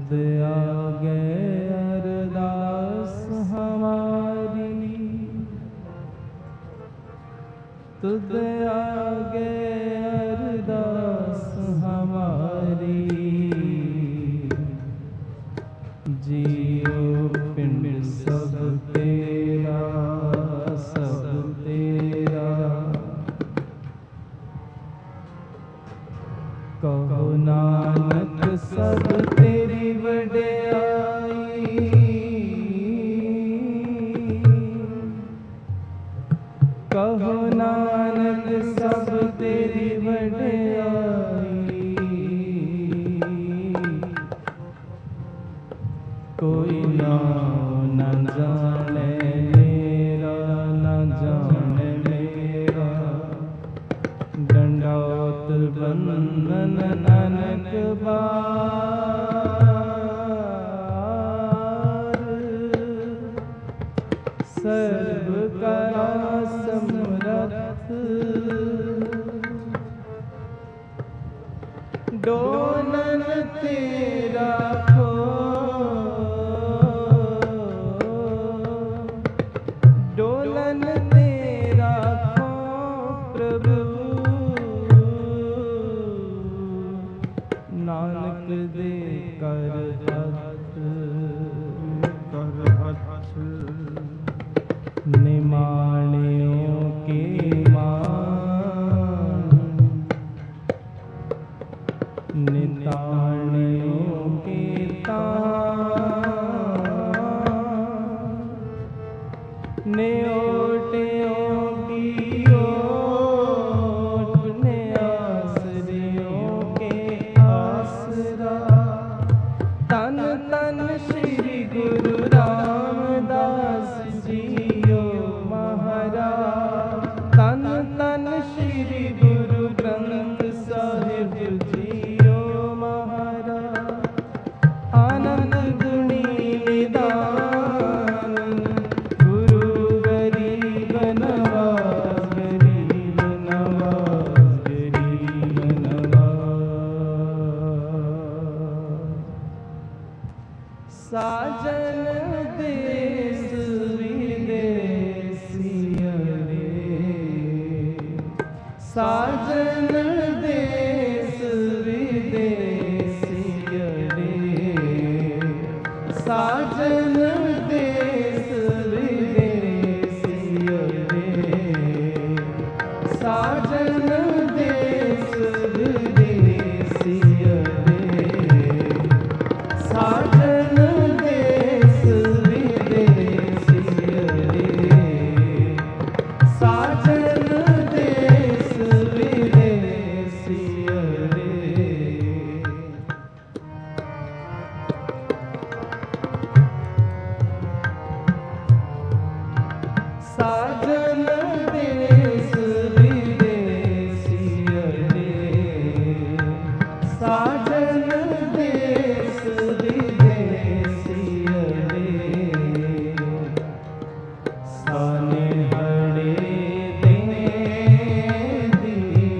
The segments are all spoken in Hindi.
तुद आगे अरदास हमारी, तुद आगे अरदास हमारी। जियो पिंड सब तेरा, सब तेरा। कहो नानक सब तेरी वड्याई, कहो नानक सब तेरी वड्याई। कोई नाम न जाने मेरा, न जाने मेरा। दंडौत बंदन नानक बार, सर्व कला समरथ। डोलन तेरा खो, डोलन तेरा खो प्रभु। नानक दे कर हथ, कर हथ। निमाणियों के मान, निताणियों के तान। न्योटियों की ओट, न्यासरियों के आसरा। तन तन श्री गुरु रामदास जियो महाराज। तन तन श्री गुरु ग्रंथ साहिब जियो महाराज। आनंद गुणी निदान, गुरु गरीब नवाज, गरीब नवाज, गरीब नवाज। साजन देश विदेशिया रे, साजन देश विदेशिया रे। साजन देश विदेशिया रे, साजन देश विदेशिया रे। साजन देश विदेशिया रे, साजन देश विदेशिया रे। साजन देश विदेशिया रे, साजन देश विदेशिया रे। साने हड़े देने दी,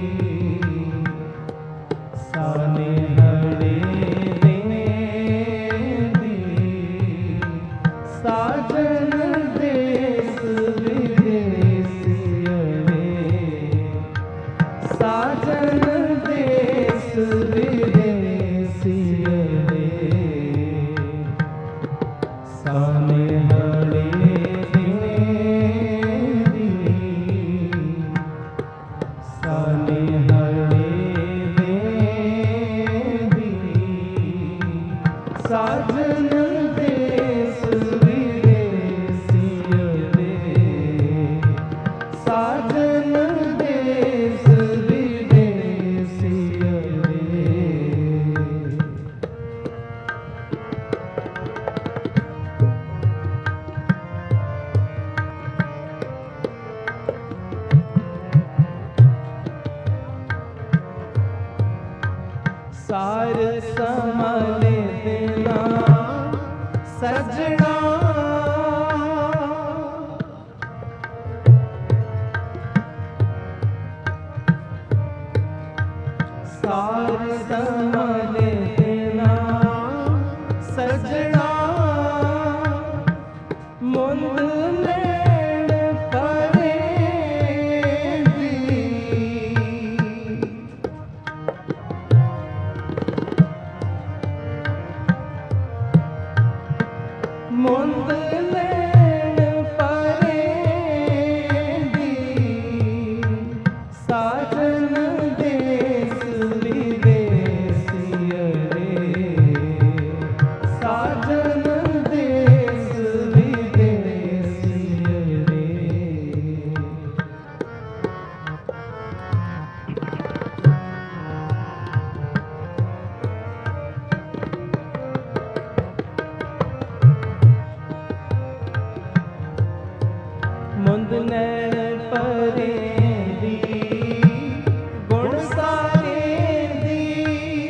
साने हड़े देने दी। साजन देश विदेशिया रे, साजन देश विदेशिया रे। साने हड़े देने दी, साने हड़े देने दी। साजन देश विदेशिया रे, साजन देश विदेशिया रे। सार संभाले देना सजना, सार संभाले देना परे दी गुण सारे दी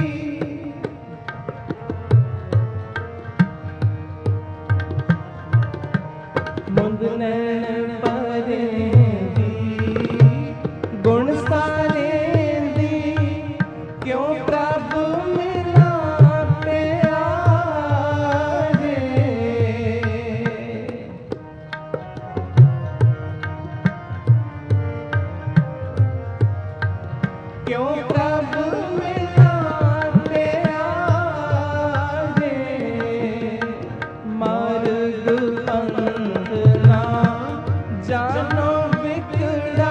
मुंद नैन परे दी गुण सारे दी क्यों प्रभु मिला प्यारे क्यों प्रभु मिला प्यारे मार्ग पंथ ना जानो बिगड़ा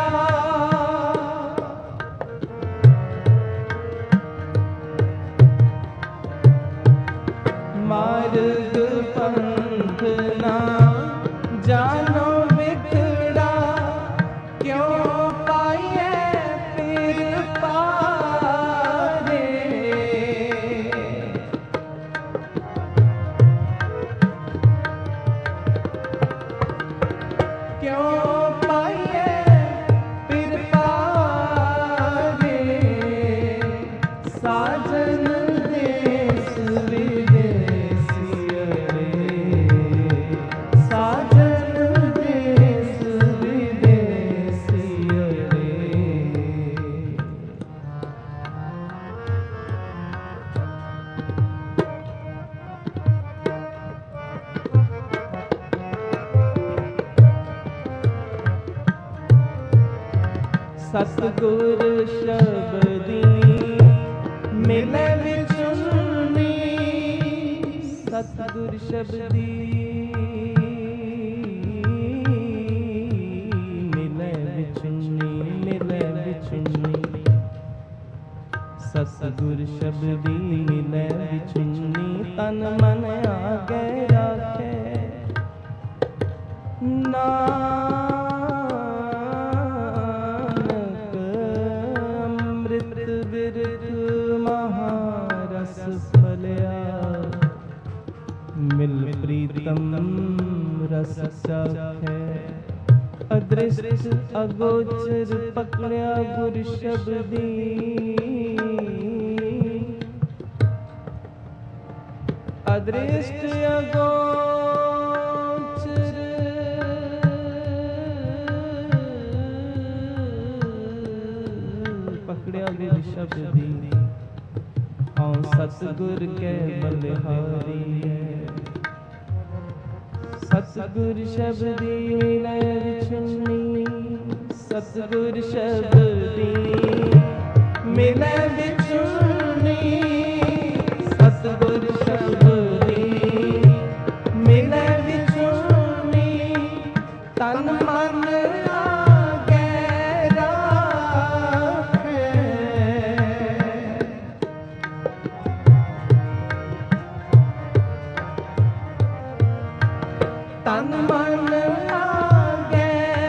मार्ग पंथ ना जानो बिगड़ा क्यों पाए फिर पारे क्यों पाए फिर पारे साजन देश विदेशिया साजन देश विदेशिया सतगुर शबदी मिले विचुनी सतगुर शबदी मिले विचुनी सतगुर शबदी मिले विचुनी तन मन आगे राखे नानक अमृत बिरख महारस फलिया मिल प्रीतम रस चाखे अदृष्ट अगोचर पकड़िया गुर शबदी अदृष्ट अगोचर पकड़िया गुर शबदी हाँ सतगुर के बलिहारी है सतगुर शबदी मिले विचुनी सतगुर शबदी मिले विचुनी सतगुर शबदी मिले विचुनी तन मन आगे राखे तन मन आगे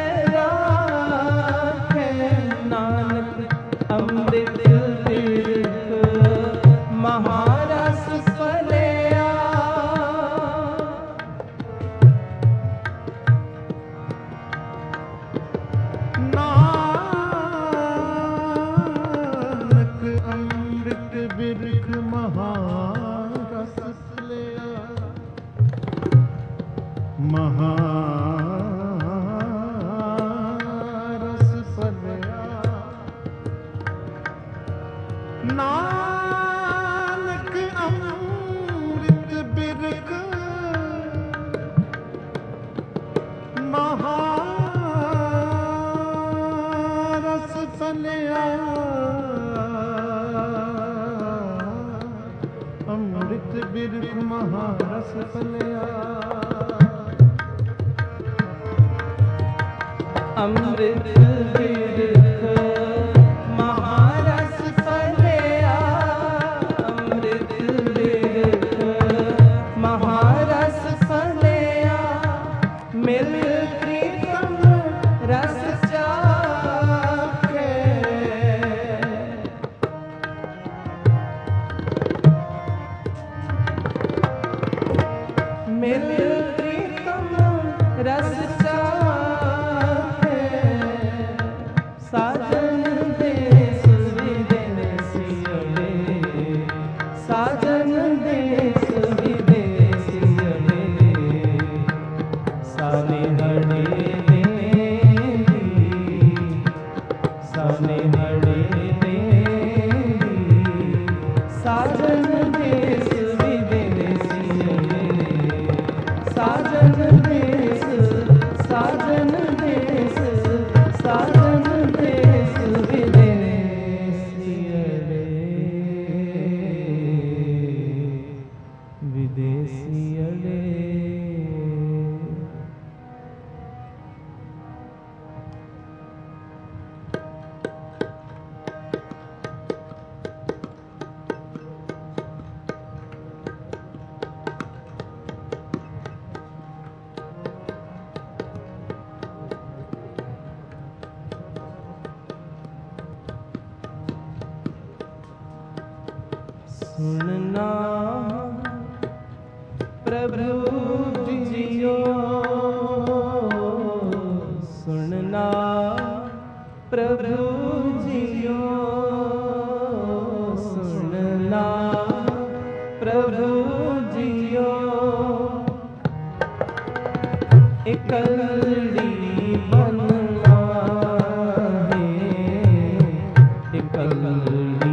राखे नानक अमृत बिरख महारस फलिया नानक अमृत बिरख महारस फलिया महारस फलिया नानक अमृत बिरख महारस फलिया अमृत बिरख महारस फलिया अमृत बिरख महारस फलिया अमृत बिरख महारस फलिया मिल प्रीतम रस चाखे निहड़े तेरी साजन देश विदेशिए साजन देश साजन देश साजन देश विदेशिए विदेशिए सुनना प्रभु जियो सुनना प्रभु जियो सुनना प्रभु जियो इकल्ली बनना है इकल्ली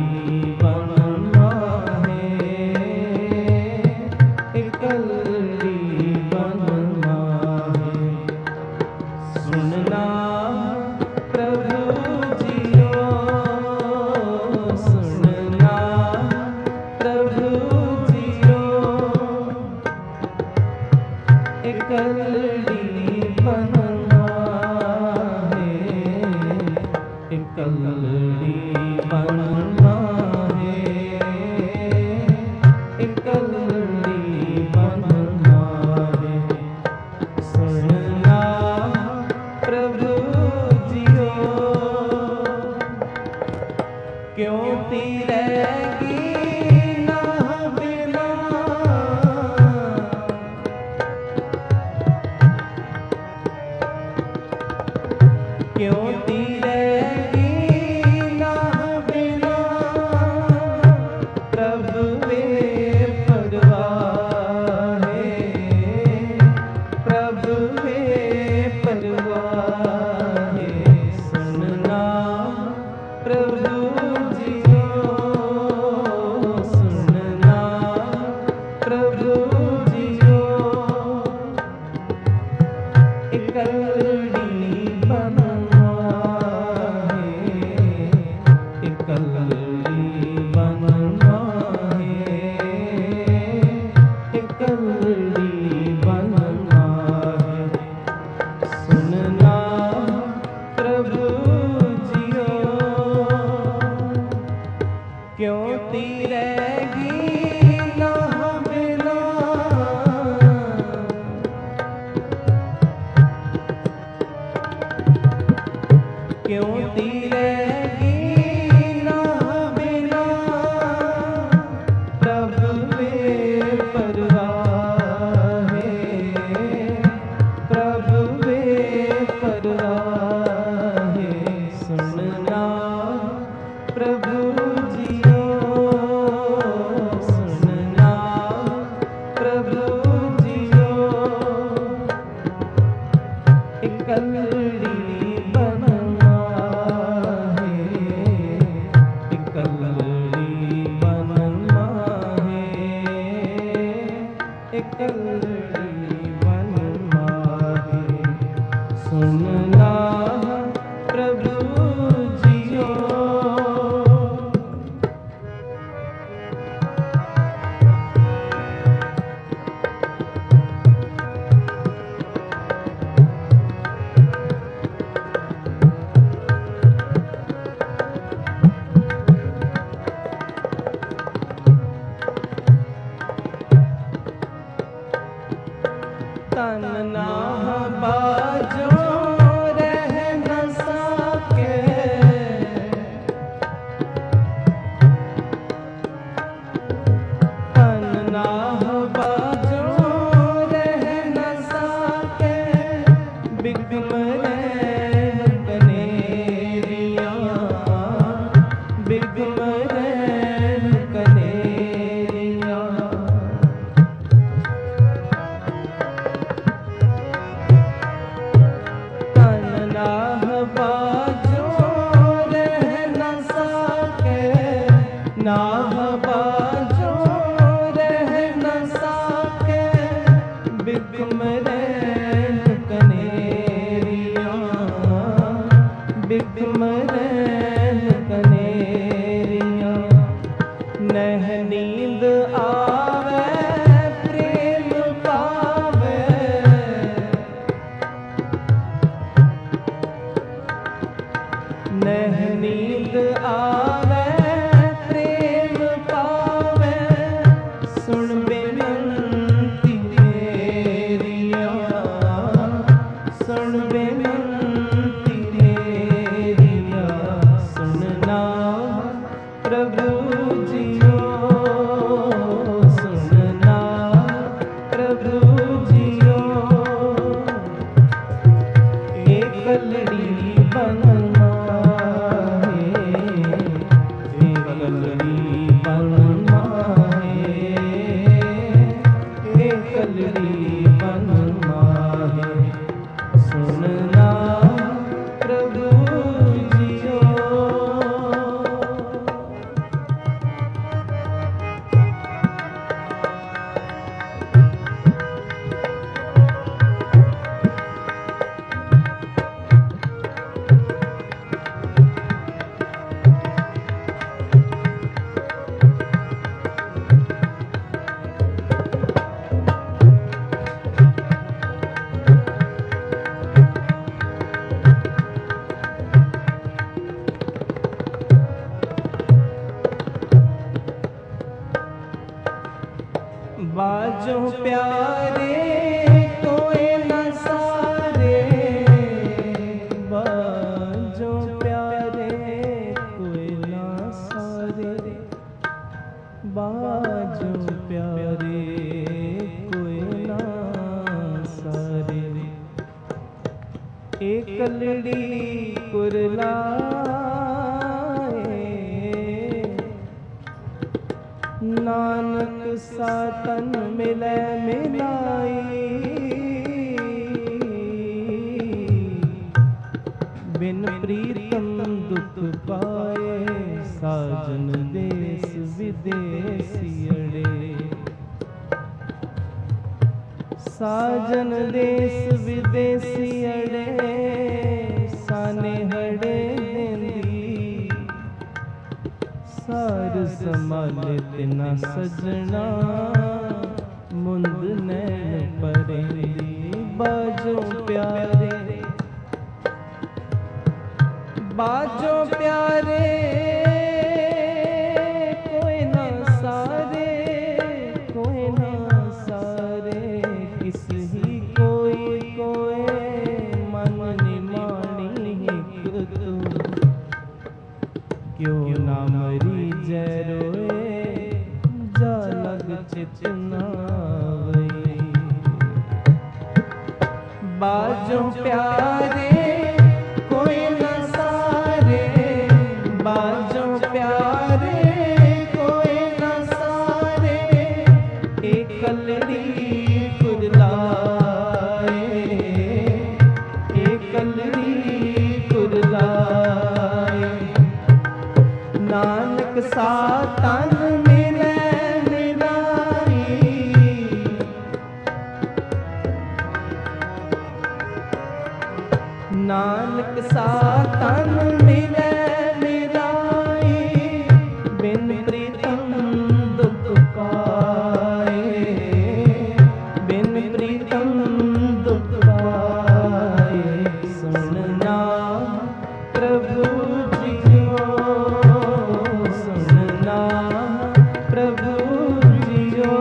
सिमरन कनेरिया नह नींद आवे प्रेम पावे नह नींद आवे प्रेम पावे सुन बेनंती मेरिया सुन बेनंती मेरिया सुनना प्रभु जियो सुनना प्रभु जियो एक लड़ी बनना है एक लड़ी बनना है एक लड़ी बनना है सुनना प्रभु जियो बाजो प्यारे कोई न सारे बाजो प्यारे कोई न सारे बाजो प्यारे कोई न सारे एक लड़ी कुरलाए नानक सातन मिले मिलाई बिन प्रीतम दुख पाए साजन देश विदेशी अड़े साजन देश विदेशी अड़े साने हड़े देंदी सार संभाले तिना सजना मुंद नैन परेंदी बाजो प्यारे बाजो प्यारे कोई ना सारे कोई ना सारे किस ही कोई कोई मन निमानी हिक तू क्यों ना मरी जय रोए जा लग चितना वही बाजो प्यारे कोई न सारे बाजो प्यारे कोई न सारे एक लड़ी कुरलाए एक लड़ी कुरलाए नानक सातन मिले मिलाई नानक सातन मिले मिलाई बिन प्रीतम दुख पाए बिन प्रीतम दुख पाए सुनना प्रभु जियो सुनना प्रभु जियो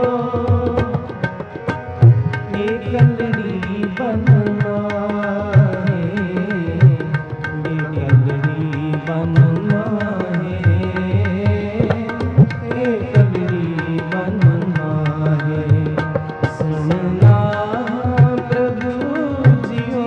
एक लड़ी बनना है एक लड़ी बनना है एक लड़ी बनना है सुनना प्रभु जियो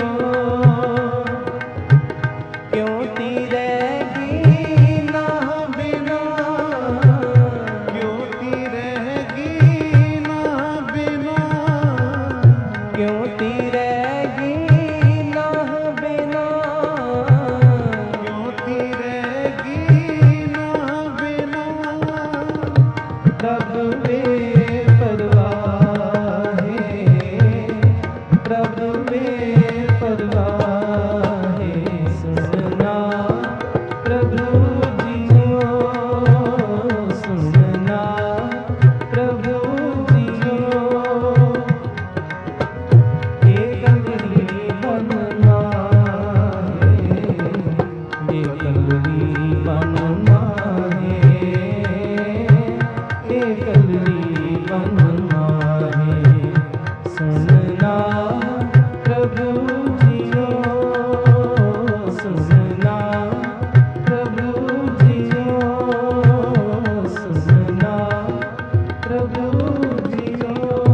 क्यों तीरेगी ना बिना क्यों तीरेगी ना बिना क्यों तीरेगी ना बिना क्यों तीरेगी ना बिना प्रभु वे परवाह है प्रभु वे परवाह है सुनना कलरी बन माहे, कलरी बन माहे। सुनना प्रभु जियो, सुनना प्रभु जियो, सुनना प्रभु जियो।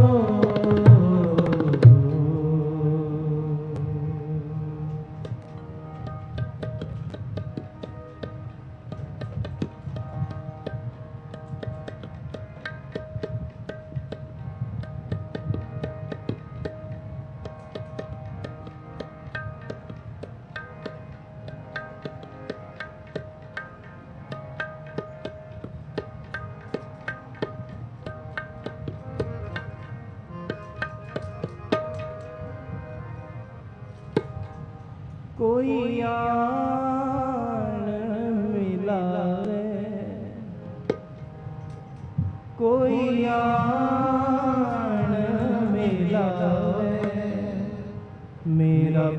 कोई आन मिलावे, कोई आन मिलावे, मेरा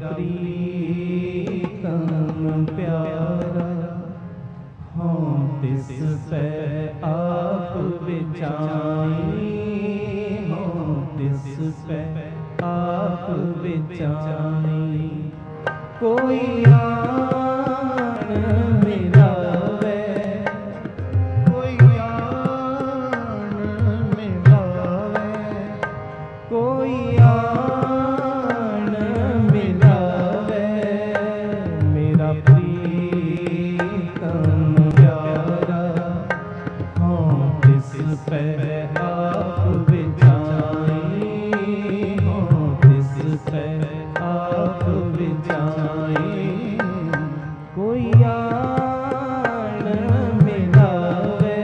प्रीतम प्यारा, हाँ तिस पे आप विचाई, हाँ तिस पे आप विचाई। कोई आन मिलावे, कोई आन मिलावे, कोई आन मिलावे, मेरा प्रीतम प्यारा, हाँ तिस पे आप विचाई, हाँ तिस पे आप विचाई। कोई आन मिलावे,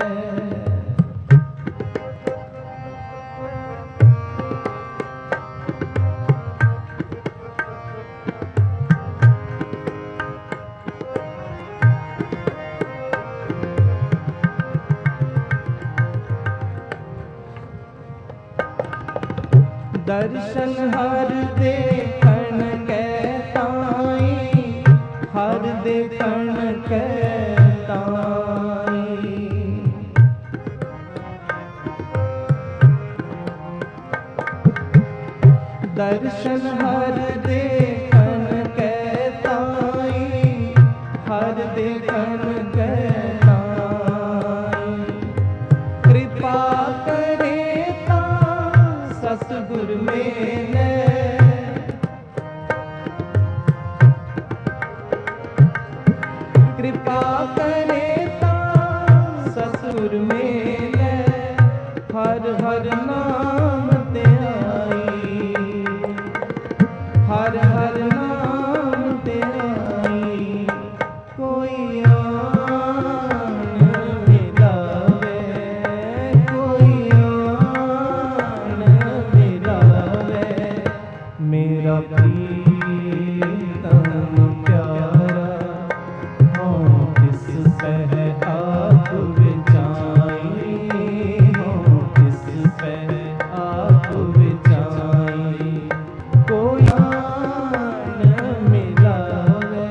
दर्शन हर देखन के ताई, हर देखन के ताई। दर्शन हर देखन के ताई, हर देखन के ताई। कृपा करे ता सतगुर मेले, कृपा करे ता ससुर मेले, हर हर नाम ते आई, हर हर नाम ते आई। कोई आन मिलावे, कोई आन मिलावे, मेरा प्रीतम प्यारा, हाँ तिस पे आप विचाई, हाँ तिस पे आप विचाई। कोई आन मिलावे,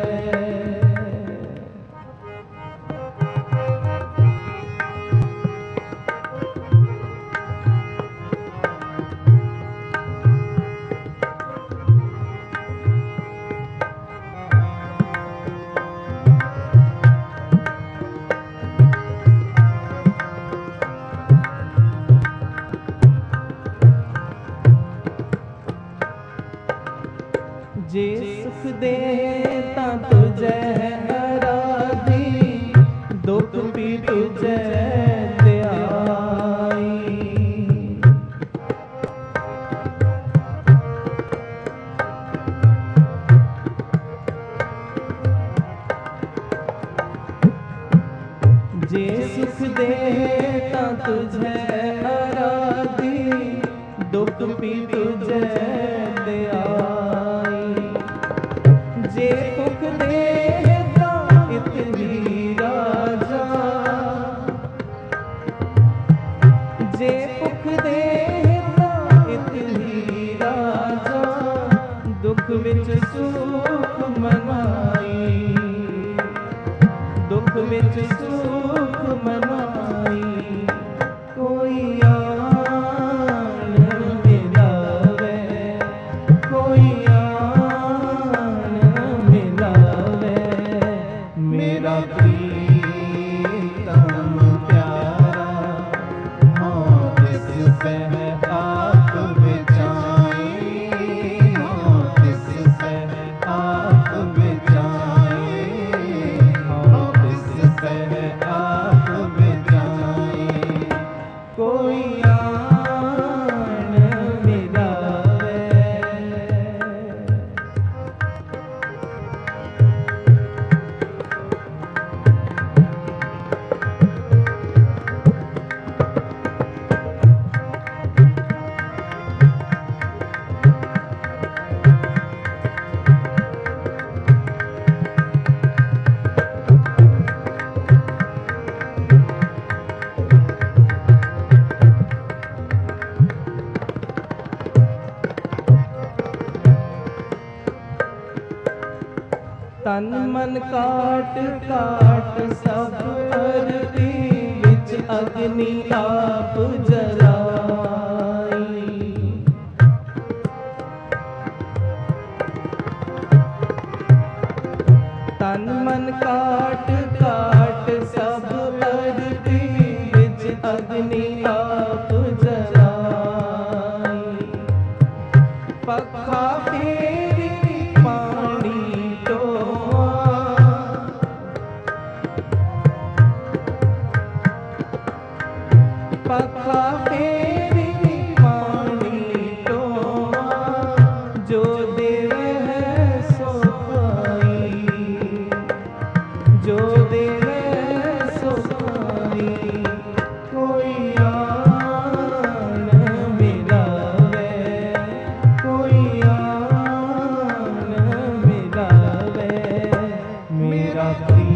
जे सुख देता तुझे आराधी, दुख भी तुझे त्याई। जे सुख देता तुझे आराधी, दुख भी तुझे त्याई। जे सुख देता इतनी राजा, जे सुख देता इतनी राजा, दुख विच सुख मनाई। विच सुख मनाई, कोई आन मिलावे, कोई आन मिलावे। मेरा प्रीतम प्यारा हाँ तिस सह आप बिचाई, हाँ तिस सह आप बिचाई, हाँ तिस सह आप बिचाई। कोई आन मिलावे। तन मन काट काट सब अरती विच अग्नि आप जलाई। तन मन काट काट सब अरती विच अग्नि आप जलाई। पखा फेरी पानी पखा फेरी पानी टोआ, जो देवे है सो पाई, जो देवे सो पाई। कोई आन मिलावे, कोई आन मिलावे। मेरा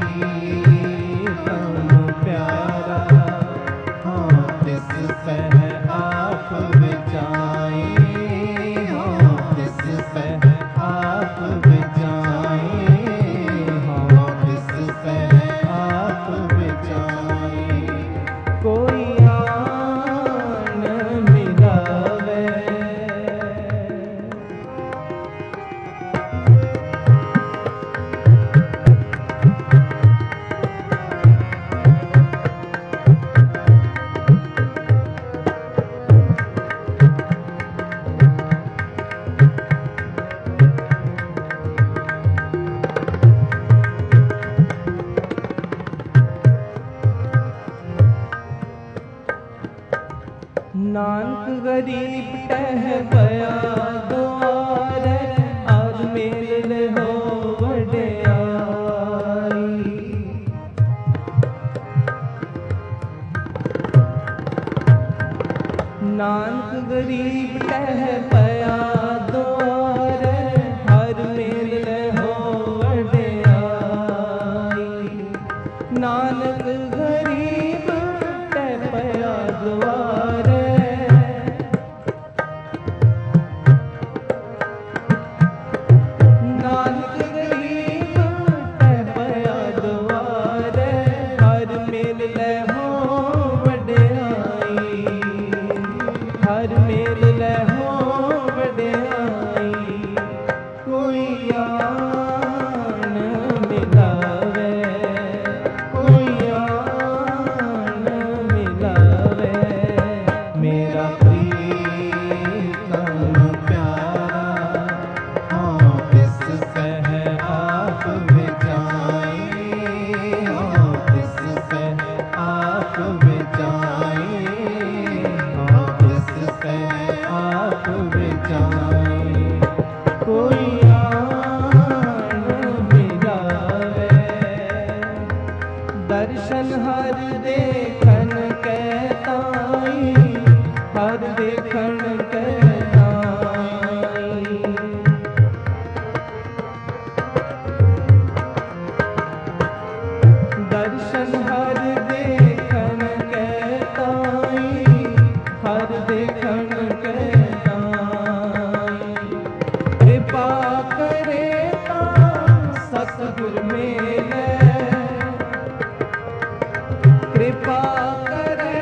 प्रीतम प्यारा हाँ तिस सह आप बिचाई, हाँ तिस सह आप बिचाई, हाँ तिस सह आप बिचाई। कोई आन मिलावे। नानक गरीब टह पया द्वारे, आज मेल हो वड्याई। नानक गरीब टह पया द्वारे, हर मेल हो वड्याई। नानक गरीब टह पया द्वारे, नानक गरीब टह पया द्वारे, हर मेल हो वड्याई, हर मेल हो वड्याई। कोई आन मिलावे, कोई आन मिलावे। मेरा प्रीतम प्यारा हाँ तिस सह आप बिचाई, हाँ तिस सह आप बिचाई, हाँ तिस सह आप बिचाई। कोई आन मिलावे। दर्शन हर देखन के ताई, हर देखन के ताई। दर्शन हर देखन के ताई, हर देखन के ताई। कृपा करे ता सतगुर मेले, कृपा करे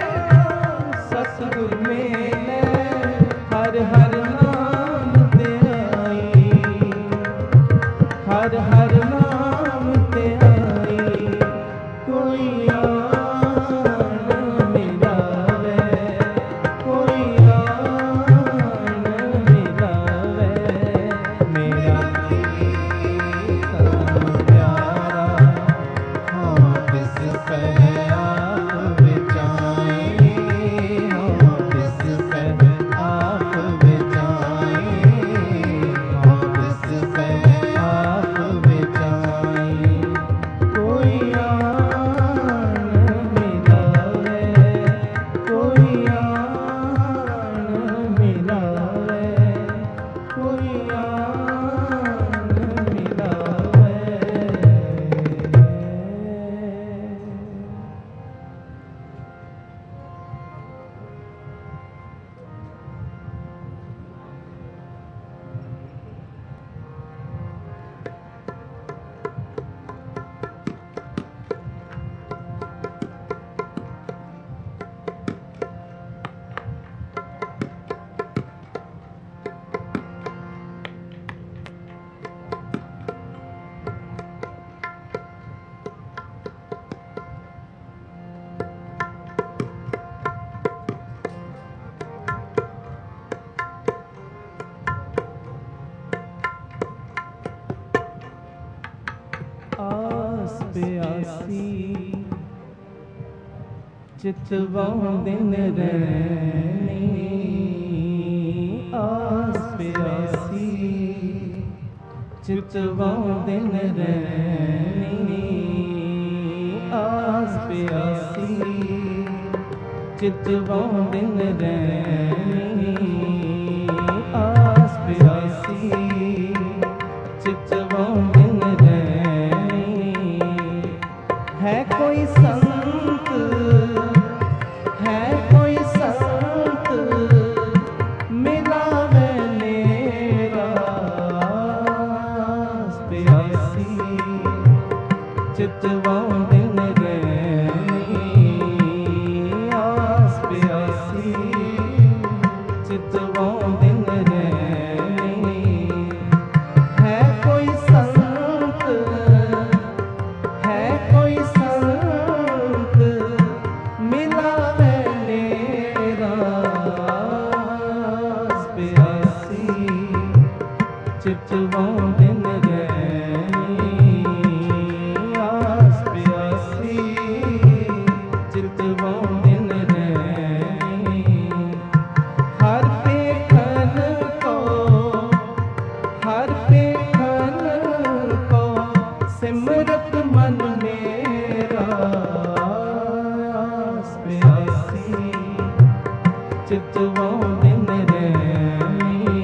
सतगुर मेले हर हर नाम ते आई, हर हर नाम ते आई। कोई आन मिलावे, कोई आन मिलावे, मेरा चितवां दिन रहनी, आस प्यासी चितवां दिन रहनी, आस प्यासी चितवां दिन रहनी, आस प्यासी चितवां दिन रहनी। है कोई संत, है कोई संत मिलावे मेरा, प्यासी चितवां दिन रहनी, आस प्यासी चितवां दिन रहनी। है कोई संत, है कोई संत मिलावे मेरा, प्यासी चितवां दिन रहनी, आस प्यासी चितवां दिन रहनी। हर पेखन को, हर पेखन को सिमरत मन मेरा, प्यासी चितवां दिन रहनी,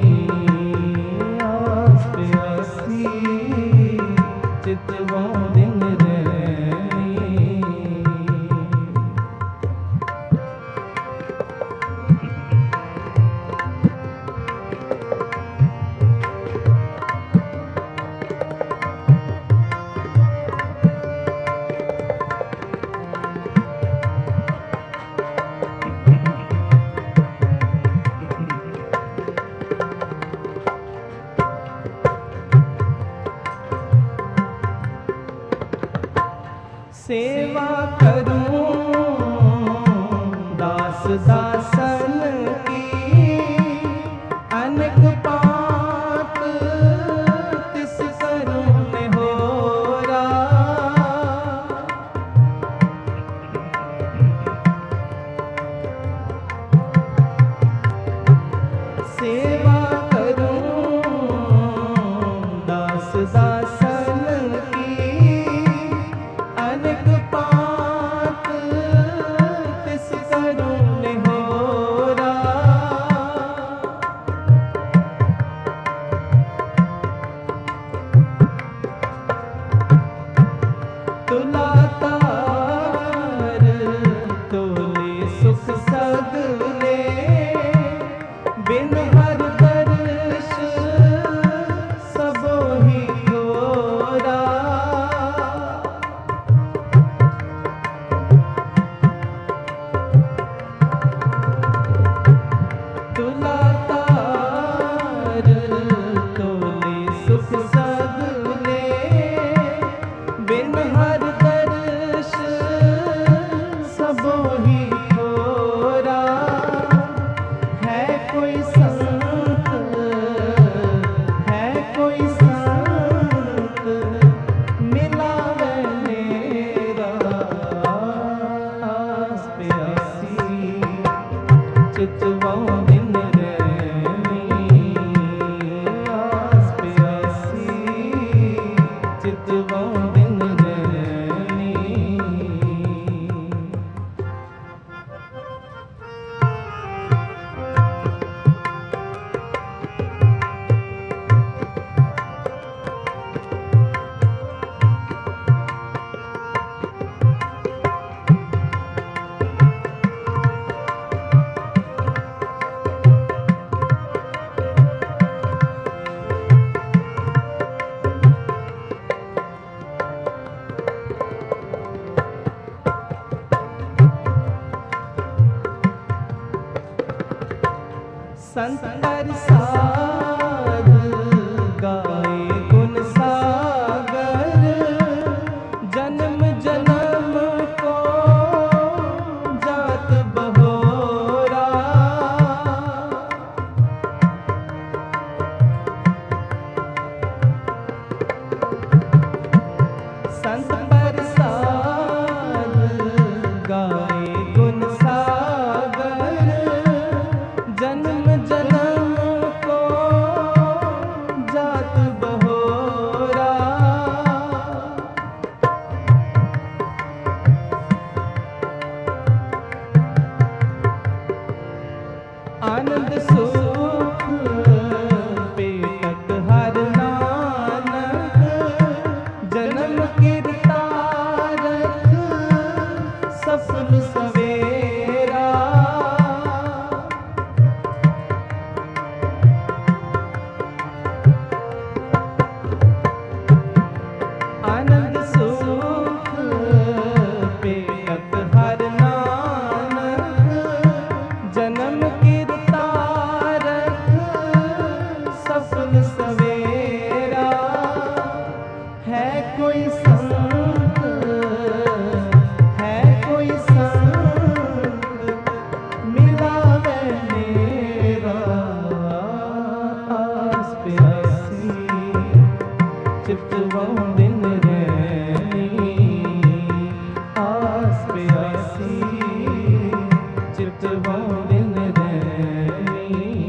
आस प्यासी चितवां दिन रहनी। सेवा करूं दास दासन की, अनेक पात तिस करूं निहोरा। सेवा करूं दास दासन की, अनेक पात तिस करूं निहोरा। तुला तार तोले सुख सगले, बिन हर दर्श सबो ही घोरा। बिन हर दर्श सबो ही थोरा। है कोई संत, है कोई संत मिलावे मेरा। आस प्यासी चितवाऊं दिन रैनी। आस प्यासी चितवाऊं दिन रैनी। संत प्रसाद गाए गुण सागर। जन्म जन्म को जात बहोरा। संत प्रसाद गाए गुण सागर। जन्म जन्म को जात बहोरा। आनंद सुख पेटक हर नानक। जन्म कीर्तारथ सफल सवेरा। आनंद सुख पेटक हर नानक। जन्म कीर्तारथ सफल सवेरा। है कोई संत, है कोई संत मिलावे मेरा। आस प्यासी चितवाऊं दिन रैनी। आस प्यासी चितवाऊं दिन रैनी।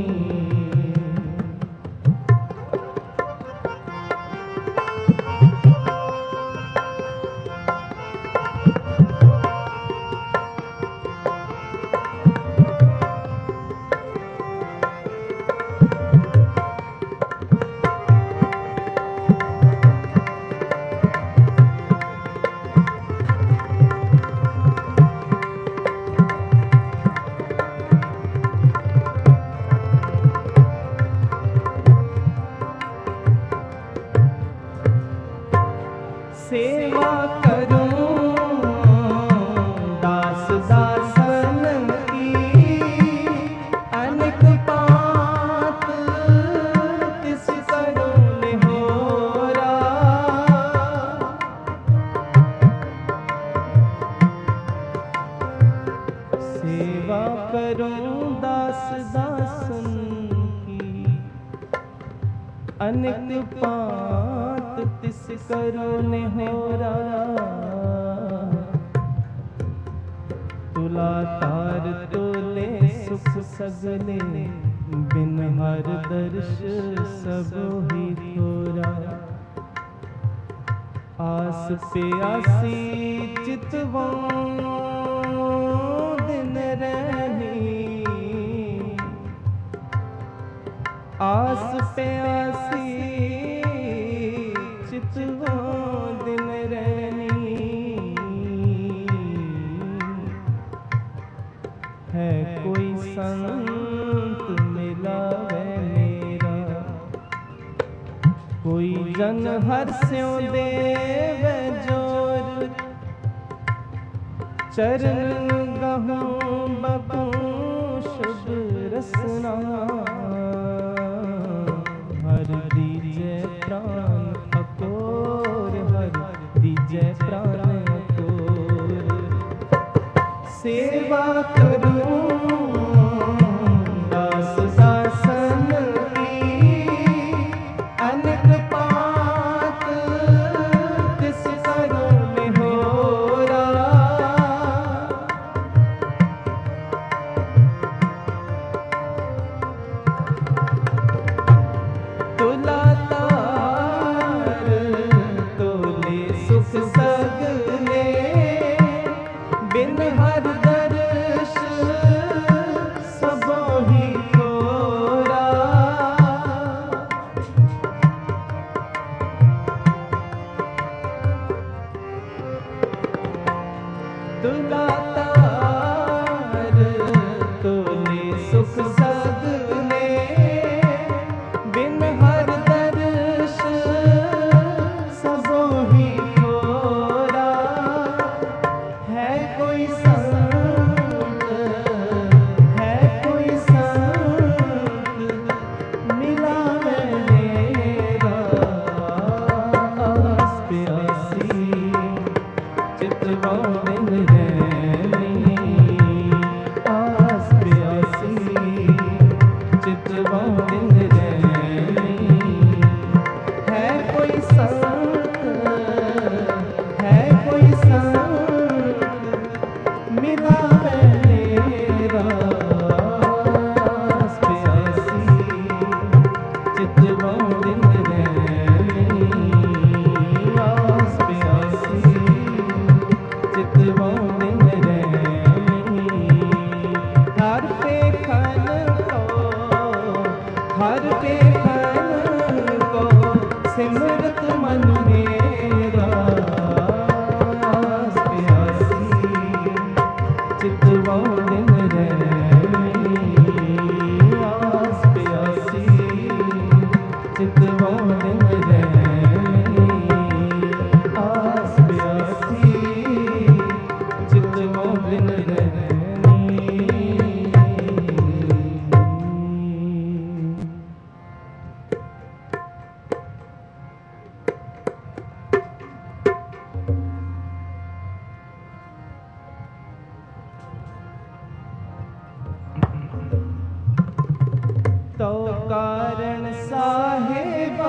सेवा करूं दास दासन की। अनेक पात तिस करूं निहोरा। सेवा करूं दास दासन की। अनेक पात तिस करो निहोरा। तुला तार तोले सुख सगले। बिन हर दर्श सब ही थोरा। आस प्यासी चितवाऊं दिन रैनी। आस प्यासी चितवाऊं दिन रैनी। है कोई संत मिलावे मेरा। कोई जन हर स्यों देवे जोर। चरण गहूं बबूं शुभ रसना। हर दीजे प्राण अकोर। हर दीजे प्राण तोर। सेवा करूं दास दासन की, अनक पात तिस करो निहोरा। तुला तार तोले सुख सगले, बिन हर दर्श सबो ही थोरा। तुला तार तोले सुख सगले, बिन हर दर्श सबो ही थोरा। है कोई संत, है कोई संत, मिला मेरा आस प्यासी, चितवा दिन रहनी आस प्यासी, चितवा दिन रहनी। है कोई संत, है कोई संत, मिला मेरा आस प्यासी, चितवा दिन रहनी आस प्यासी, चितवा दिन रहनी। हर पेखन को, हर पेखन को, सिमरत मन मेरा आस प्यासी, चितवा दिन रहनी आस प्यासी, चितवा दिन रहनी आस प्यासी, चितवा दिन रहनी। तो कारण साहेबा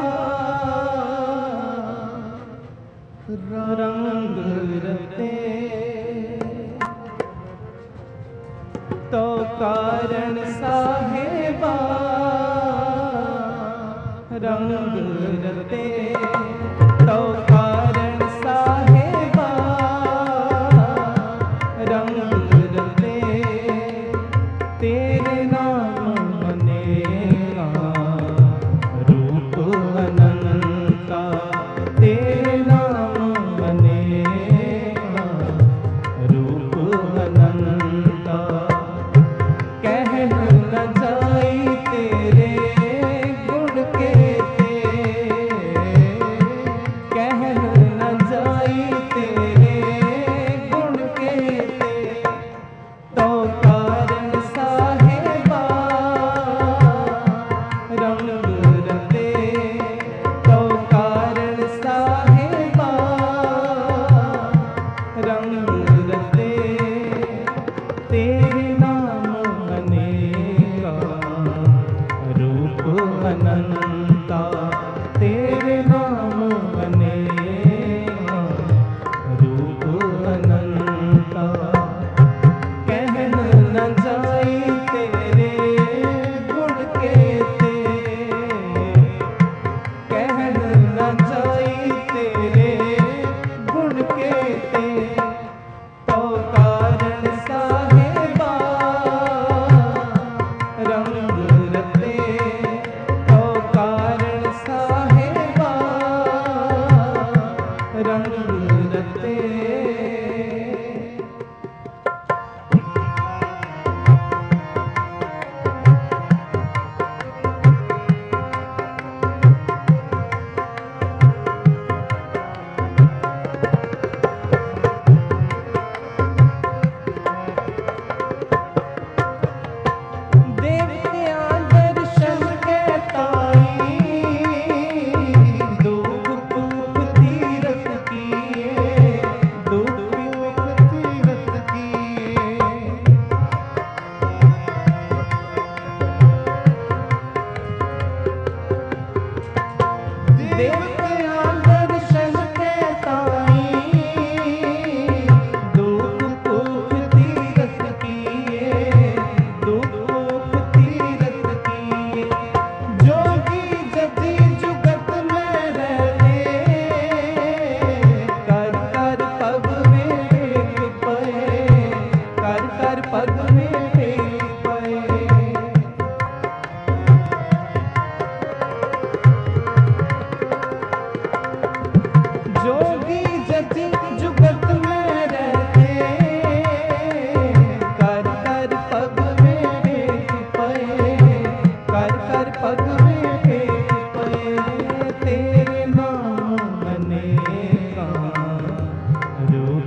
रंग रते, तो कारण साहेबा रंग रते, तो कारण साहेबा रंग रते। तेरे नाम मनेगा रूप अनंता, तेरे नाम मनेगा रूप अनंता। कह न जाई तेरे गुण के ते,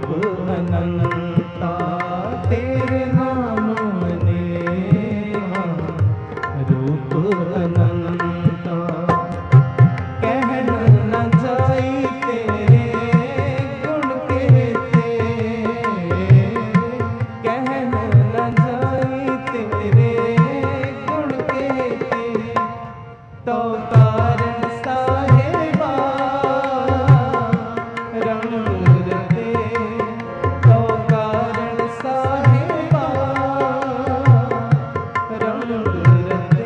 अनंता तेरे नाम अनेहा रूप अनंता कह न जाई तेरे गुण कहते कह न जाई तेरे गुण कहते तो कारण साहिबा रंग रते तो कारण साहिबा रंग रते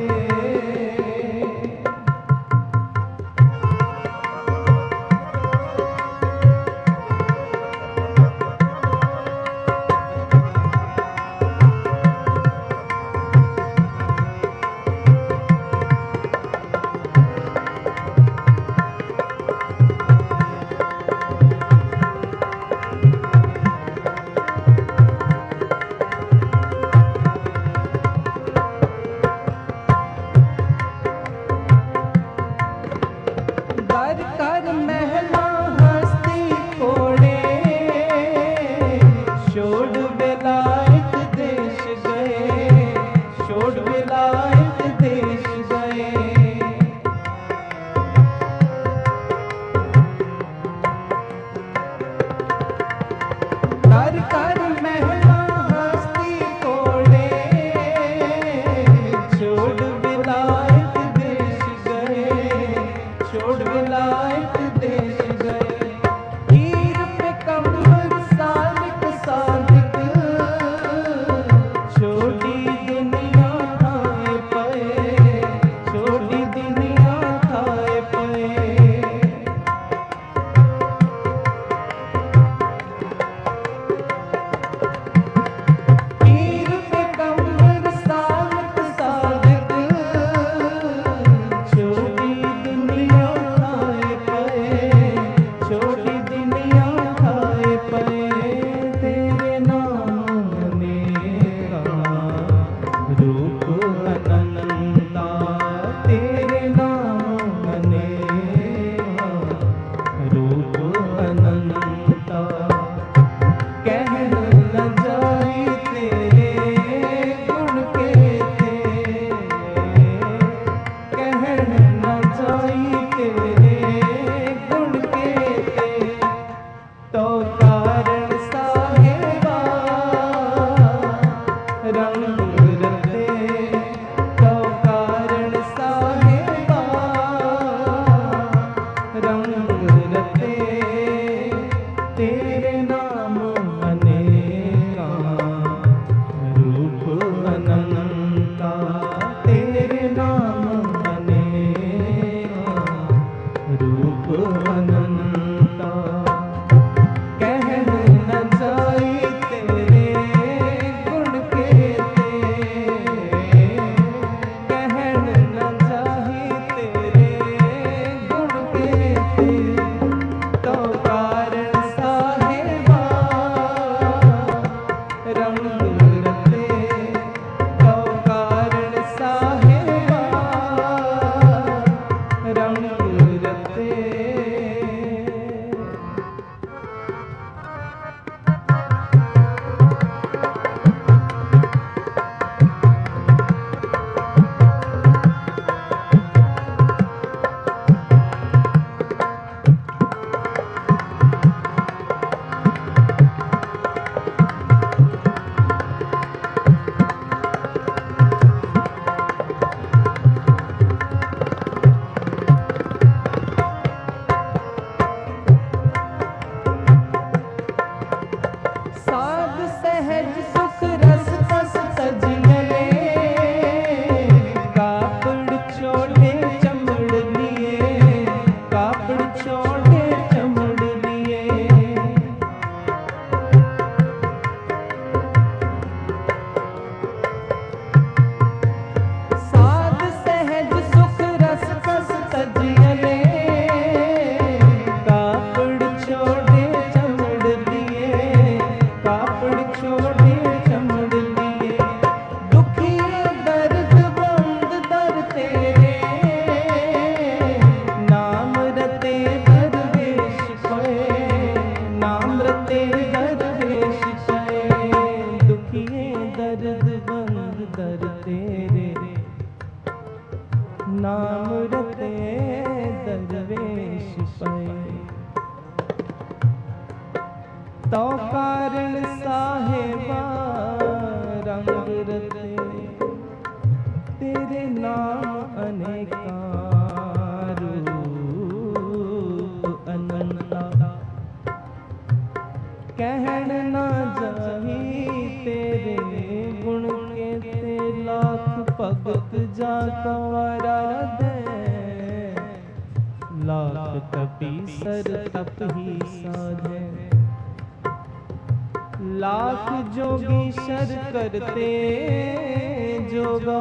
दर कर महला हस्ती कोड़े छोड़ विलायत देश गए छोड़ विलायत देश गए दर कर महला हस्ती कोड़े छोड़ विलायत देश गए छोड़ विलायत देश गए हीर पे कमर सादिक सादिक छोटी दुनिया खाए पे छोटी दुनिया खाए पे दरवेश पे, दुखिए दर्द बंद दर तेरे, नाम रते दरवेश पे। तो कारण साहेबा रंग रते, तेरे नाम अनेका रूप अनंता। कहन ना जाही तेरे गुण के ते, लाख भगत जा कंवारा दे, लाख तपीसर तप ही साधे। लाख जोगी शर करते जोगा,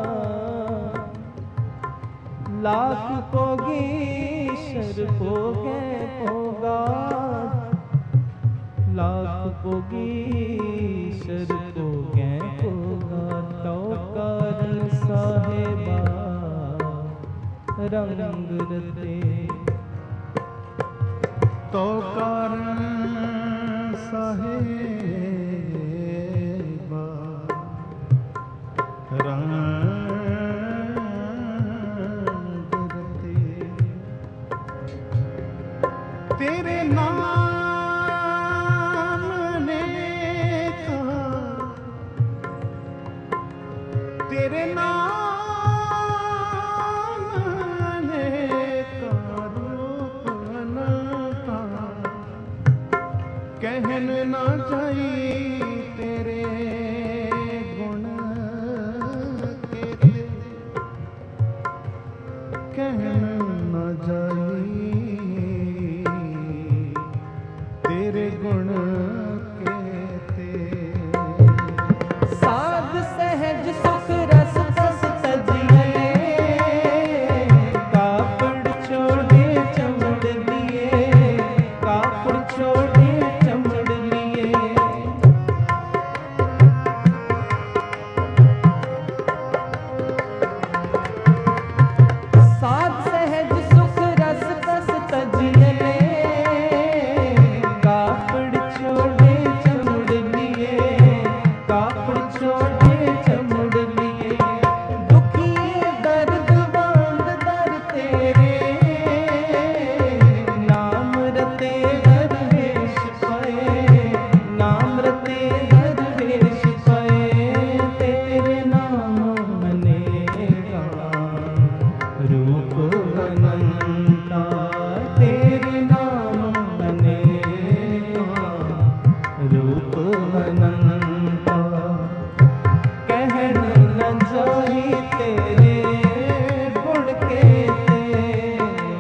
लाख पोगी शर पोगे पोगा, लाख पोगी शर पोगे पोगा। तो कारण साहेबा रंग रते, तो कारण साहेबा रंग रते, तेरे नाम ने कहा, तेरे नाम ने का रूप अनंता। कहन ना जाई तेरे गुण के ते, कहन ना जाई तेरे गुण के ते। साध सहज सुख रस रस तजिए, कापड़ छोड़े चमड़ लिए, कापड़ छोड़े चमड़ लिए। साध सहज सुख रस रस तजिए, कापड़ छोड़े चमड़ लिए, कापड़ छोड़े चमड़ लिए। दुखिए दर्द बांध दर तेरे, नाम रते दरवेश पे, नाम रते दरवेश पे। तेरे नाम अनेका रूप अनंता, तेरे नाम अनेका रूप अनंता। कहन न जाही तेरे गुण के ते,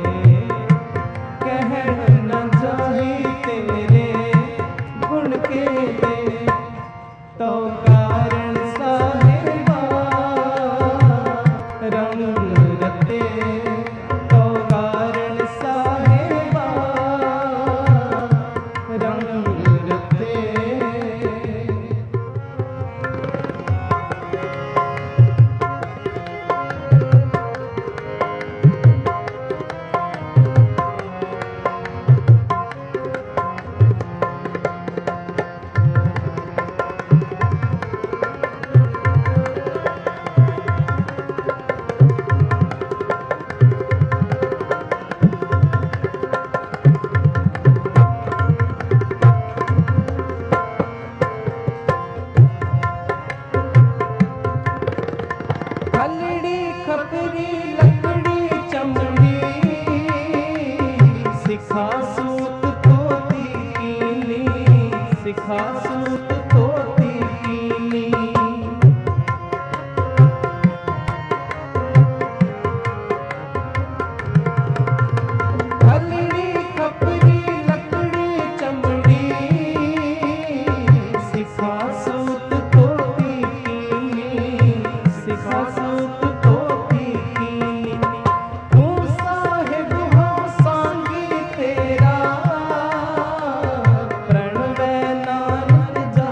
कहन न जाही तेरे गुण के ते। तो कारण साहेबा रंग रते, तो कारण साहेबा रंग रते। खलड़ी खपरी लकड़ी चमड़ी, सिखा सूत धोती कीली, सिखा सूत धोती कीली। खलड़ी खपरी लकड़ी चमड़ी, सिखा सूत धोती कीली, सिखा सूत धोती कीली। तू साहिब हो सांगी तेरा, प्रणवै नानक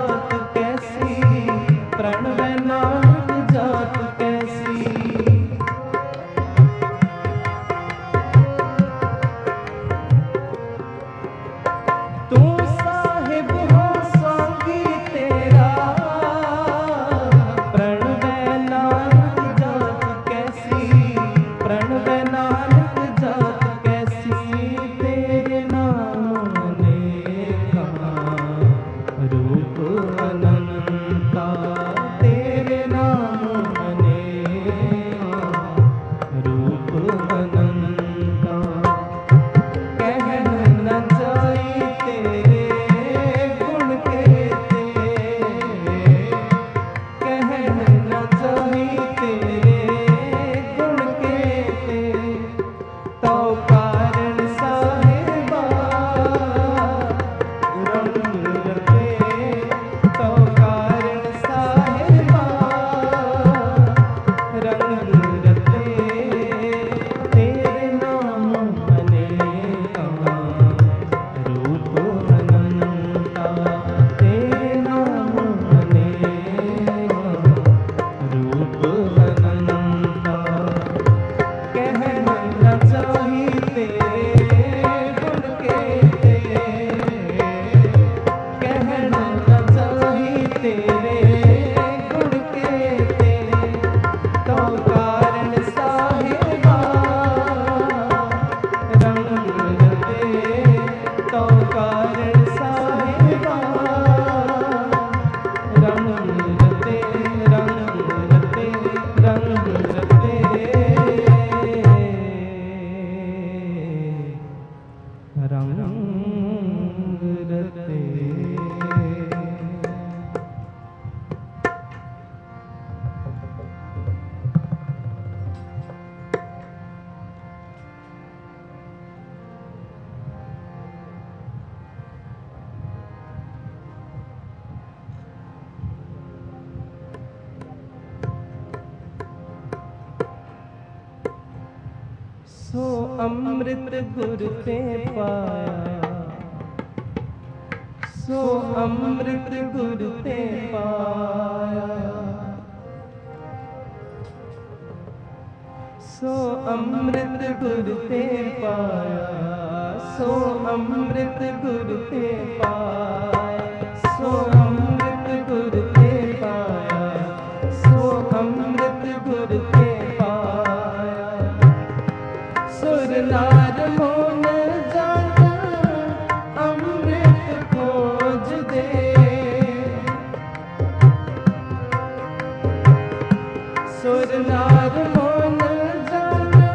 रूप अनंता तेरे नाम अनेका, रूप अनंता कह न जाई तेरे गुण केते, कह न जाई तेरे गुण केते, तो कारण साहिबा रंग रते, तो कारण साहिबा रंग रते, तेरे नाम अनेका, रूप अनंता तेरे नाम अनेका, रूप अनंता कह न जाही तेरे गुण केते, कह न जाही तेरे गुण केते, तो कारण साहिबा रंग रते, तो कारण साहिबा रंग रते, रंग रते, रंग रते, रंग रते। सो अमृत गुर ते पाया, सो अमृत गुर ते पाया, सो अमृत गुर ते पाया, सो अमृत गुर ते पाया, सो अमृत गुर ते पाया, सो अमृत गुर ते पाया, सुर नार मोन जाना अमृत खोज दे, सुर नार मोन जाना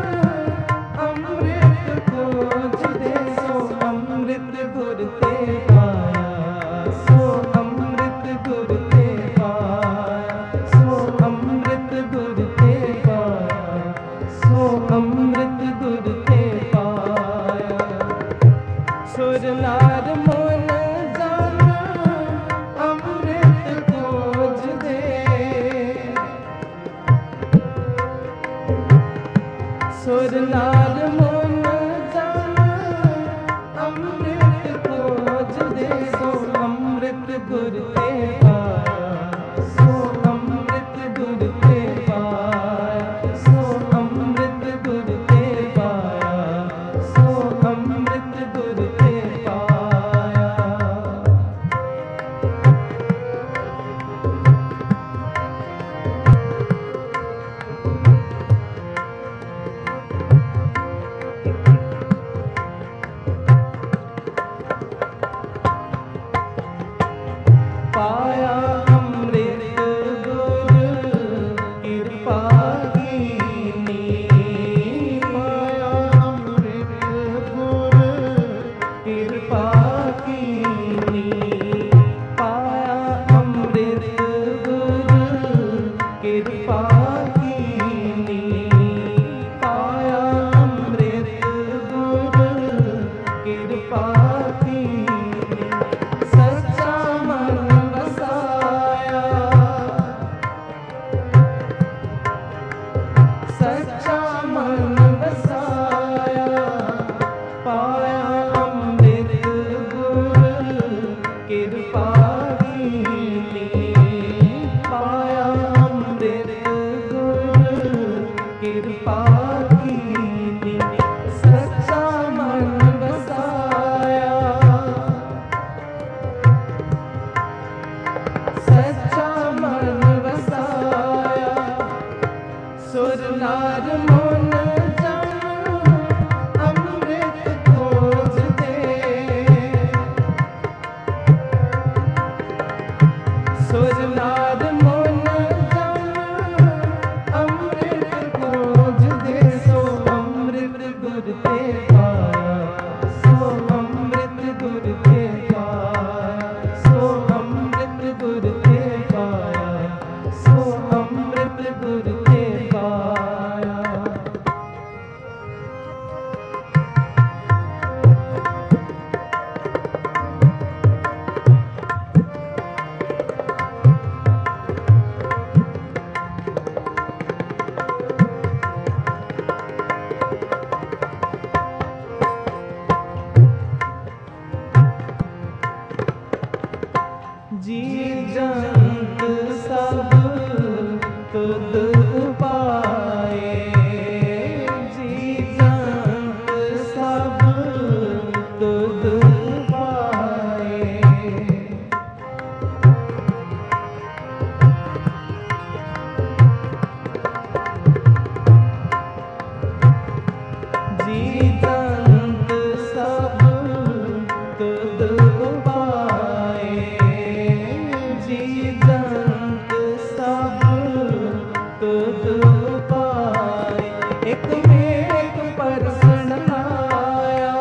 अमृत खोज दे, सो अमृत गुर ते पाया, सो अमृत गुर ते पाया, सो अमृत गुर ते पाया, सो अमृत गुर ते पाया, सुर नार मोन जाना अमृत खोज दे, सुर नार मोन जाना अमृत खोज दे, सो अमृत गुर ते पाया, सो अमृत गुर ते पाया, सो अमृत गुर ते पाया, सो अमृत गुर ते पाया। पाया ਸੁਰ ਨਾਦ ਮਨ ਜਨ ਅੰਮ੍ਰਿਤ ਖੋਜਦੇ ਸੋ ਅੰਮ੍ਰਿਤ ਗੁਰ ਤੇ ਪਾਇਆ ਸੋ ਅੰਮ੍ਰਿਤ ਗੁਰ ਤੇ ਪਾਇਆ ਸੋ ਅੰਮ੍ਰਿਤ ਗੁਰ ਤੇ ਪਾਇਆ ਸੋ ਅੰਮ੍ਰਿਤ ਗੁਰ ਤੇ ਪਾਇਆ। ਜੀ ਜੰਤ ਸਭ ਤੁਧ ਉਪਾਏ ਜੀ ਜੰਤ ਸਭ ਤੁਧ ਉਪਾਏ ਜੀ ਜੰਤ ਸਭ ਤੁਧ ਉਪਾਏ ਜੀ ਜੰਤ ਸਭ ਤੁਧ ਉਪਾਏ ਇਕ ਵੇਖ ਪਰਸਨ ਆਇਆ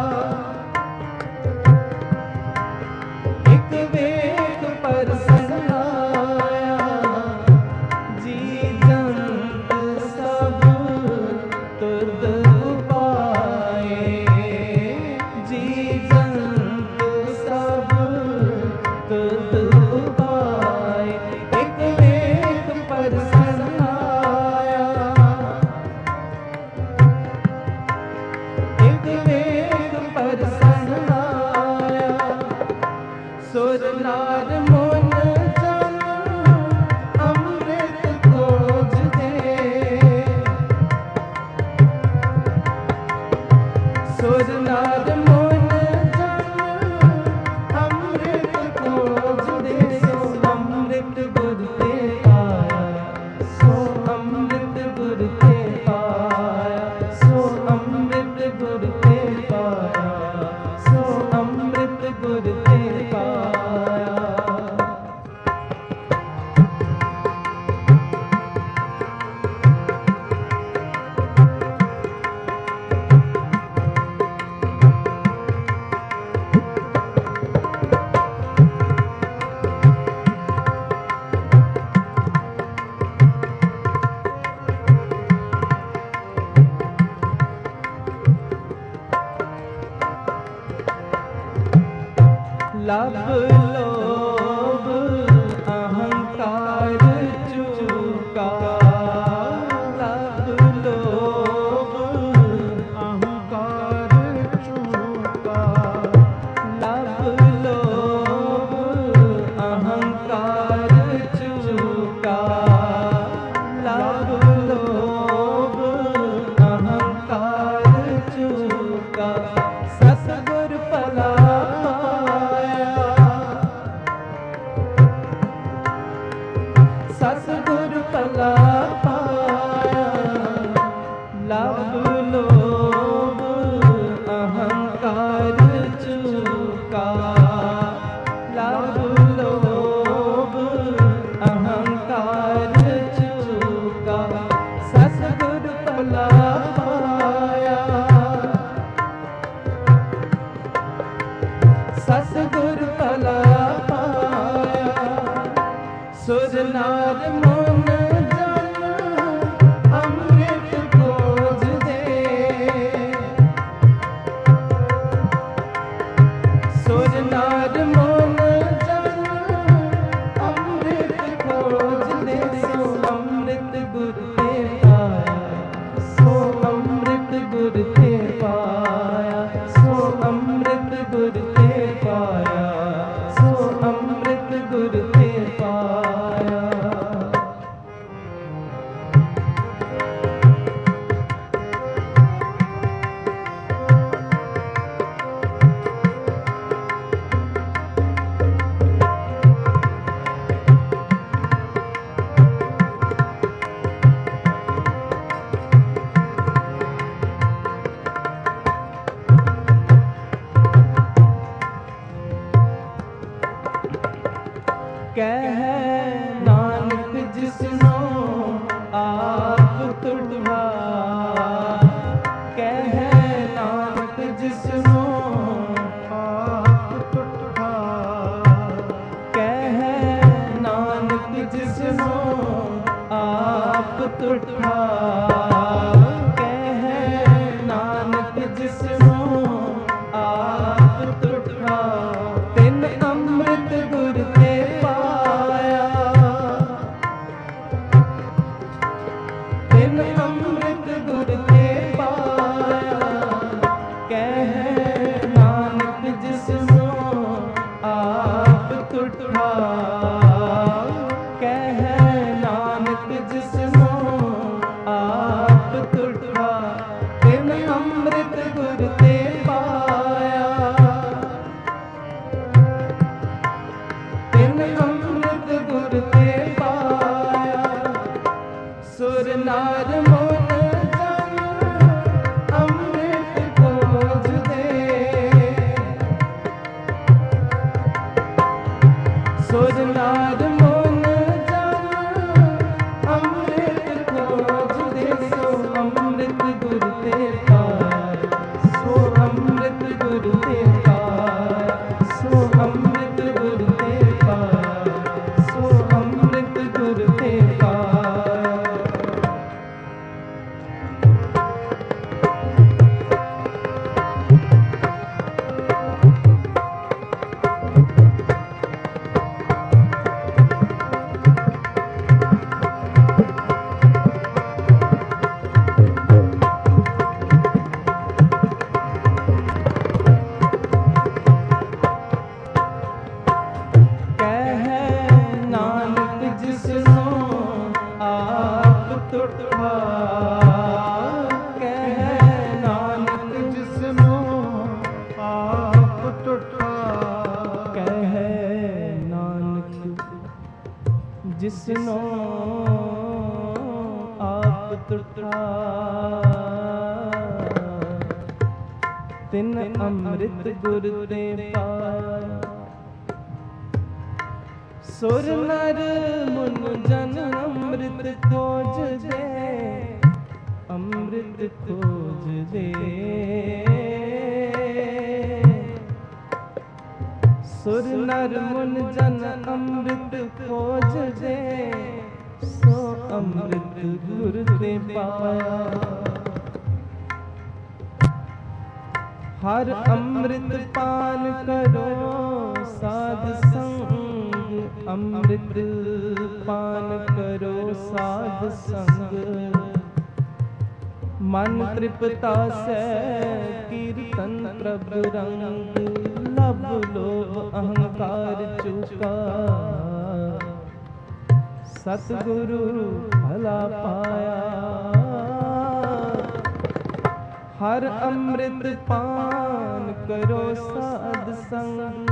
ਇਕ ਵੇਖ ਪਰਸਨ ਆਇਆ ਜੀ ਜੰਤ ਸਭ ਤੁਧ ਉਪਾਏ ਜੀ ਜੰਤ ਸਭ ਤੁਧ ਉਪਾਏ ਇਕ ਵੇਖ ਪਰਸਨ ਆਇਆ ਇਕ ਵੇਖ ਪਰਸਨ ਆਇਆ ਸੁਰ ਨਾਦ ਮਨ ਜਨ ਅੰਮ੍ਰਿਤ ਖੋਜਦੇ ਸੁਰ ਨਾਦ ਮਨ ਜਨ ਅੰਮ੍ਰਿਤ ਖੋਜਦੇ ਸੋ ਅੰਮ੍ਰਿਤ ਗੁਰ ਤੇ ਪਾਇਆ ਸੋ ਅੰਮ੍ਰਿਤ ਗੁਰ ਤੇ ਪਾਇਆ ਸੋ ਅੰਮ੍ਰਿਤ ਗੁਰ ਤੇ ਪਾਇਆ ਸੋ ਅੰਮ੍ਰਿਤ ਗੁਰ ਤੇ ਪਾਇਆ। ਲਭ ਲੋਭ ਅਹੰਕਾਰ ਚੂਕਾ ਲਭ ਲੋਭ ਅਹੰਕਾਰ ਚੂਕਾ ਲਭ ਲੋਭ ਅਹੰਕਾਰ ਚੂਕਾ ਲਭ ਲੋਭ ਅਹੰਕਾਰ ਚੂਕਾ ਸਤਿਗੁਰ ਭਲਾ ਸਤਿਗੁਰ ਭਲਾ ਪਾਇਆ ਲਭ ਲੋਭ ਅਹੰਕਾਰ ਚੂਕਾ ਲਭ ਲੋਭ ਅਹੰਕਾਰ ਚੂਕਾ ਸਤਿਗੁਰ ਭਲਾ ਪਾਇਆ ਸਤਿਗੁਰ ਭਲਾ ਪਾਇਆ ਸੁਰ ਨਾਦ ਮਨ ਜਨ ਅੰਮ੍ਰਿਤ ਖੋਜਦੇ ਸੁਰ ਨਾਦ ਮਨ ਜਨ ਅੰਮ੍ਰਿਤ ਖੋਜਦੇ ਸੋ ਅੰਮ੍ਰਿਤ ਗੁਰ ਤੇ ਪਾਇਆ ਸੋ ਅੰਮ੍ਰਿਤ ਗੁਰ ਤੇ ਪਾਇਆ ਸੋ ਅੰਮ੍ਰਿਤ ਗੁਰ ਤੇ ਪਾਇਆ ਸੋ ਅੰਮ੍ਰਿਤ ਗੁਰ ਤੇ ਪਾਇਆ। ਕਹਿ ਨਾਨਕ ਜਿਸਨੋ ਆਪ ਤੁਠਾ, ਕਹਿ ਨਾਨਕ ਜਿਸਨੋ ਆਪ ਤੁਠਾ, ਕਹਿ ਨਾਨਕ ਜਿਸਨੋ ਆਪ ਤੁਠਾ, ਕਹਿ ਨਾਨਕ ਜਿਸਨੋ ਆਪ ਤੁਠਾ, ਤਿਨ ਅੰਮ੍ਰਿਤ ਗੁਰ ਤੇ ਪਾਇਆ, ਤਿਨ ਅੰਮ੍ਰਿਤ ਗੁਰ ਤੇ ਪਾਇਆ, ਕਹਿ ਨਾਨਕ ਜਿਸਨੋ ਆਪ ਤੁਠਾ, ਕਹਿ ਨਾਨਕ ਜਿਸਨੋ ਆਪ ਤੁਠਾ, ਤਿਨ ਅੰਮ੍ਰਿਤ ਗੁਰ ਤੇ ਪਾਇਆ, ਤਿਨ ਅੰਮ੍ਰਿਤ ਗੁਰ ਤੇ ਪਾਇਆ, ਸੁਰ ਨਾਰ ਮੋਨ ਜਨ ਅੰਮ੍ਰਿਤ ਖੋਜ ਦੇ, ਸੁਰ ਨਾਰ ਮੋਨ ਜਨ ਅੰਮ੍ਰਿਤ ਖੋਜ ਦੇ, ਸੋ ਅੰਮ੍ਰਿਤ ਗੁਰ ਤੇ ਪਾਇਆ, ਸੋ ਅੰਮ੍ਰਿਤ ਗੁਰ ਤੇ ਪਾਇਆ, ਸੋ ਅੰਮ੍ਰਿਤ ਗੁਰ ਤੇ ਪਾਇਆ, ਸੋ ਅੰਮ੍ਰਿਤ ਗੁਰ ਤੇ ਪਾਇਆ। ਕਹਿ ਨਾਨਕ ਜਿਸਨੋ ਆਪ ਤੁਠਾ, ਕਹਿ ਨਾਨਕ ਜਿਸਨੋ ਆਪ ਤੁਠਾ, ਕਹਿ ਨਾਨਕ ਜਿਸਨੋ ਆਪ ਤੁਠਾ, ਤਿਨ ਅੰਮ੍ਰਿਤ ਗੁਰ ਤੇ ਪਾਇਆ, ਸੁਰ ਨਰ ਮੁਨ ਜਨ ਅੰਮ੍ਰਿਤ ਖੋਜ ਦੇ, ਅੰਮ੍ਰਿਤ ਖੋਜ ਦੇ, ਸੁਰ ਨਰ ਮੁਨ ਜਨ ਅੰਮ੍ਰਿਤ ਖੋਜ ਦੇ, ਸੋ ਅੰਮ੍ਰਿਤ ਗੁਰ ਤੇ ਪਾਇਆ, ਹਰ ਅੰਮ੍ਰਿਤ ਪਾਨ ਕਰੋ ਸਾਧ ਸੰਗ, ਅੰਮ੍ਰਿਤ ਪਾਨ ਕਰੋ ਸਾਧ ਸੰਗ, ਮਨ ਤ੍ਰਿਪਤਾ ਸੈ ਕੀਰਤਨ ਪ੍ਰਭ ਰੰਗ, ਲਭ ਲੋਭ ਅਹੰਕਾਰ ਚੁਕਾ, ਸਤਿਗੁਰੂ ਭਲਾ ਪਾਇਆ, ਹਰ ਅੰਮ੍ਰਿਤ ਪਾਨ ਕਰੋ ਸਾਧ ਸੰਗ,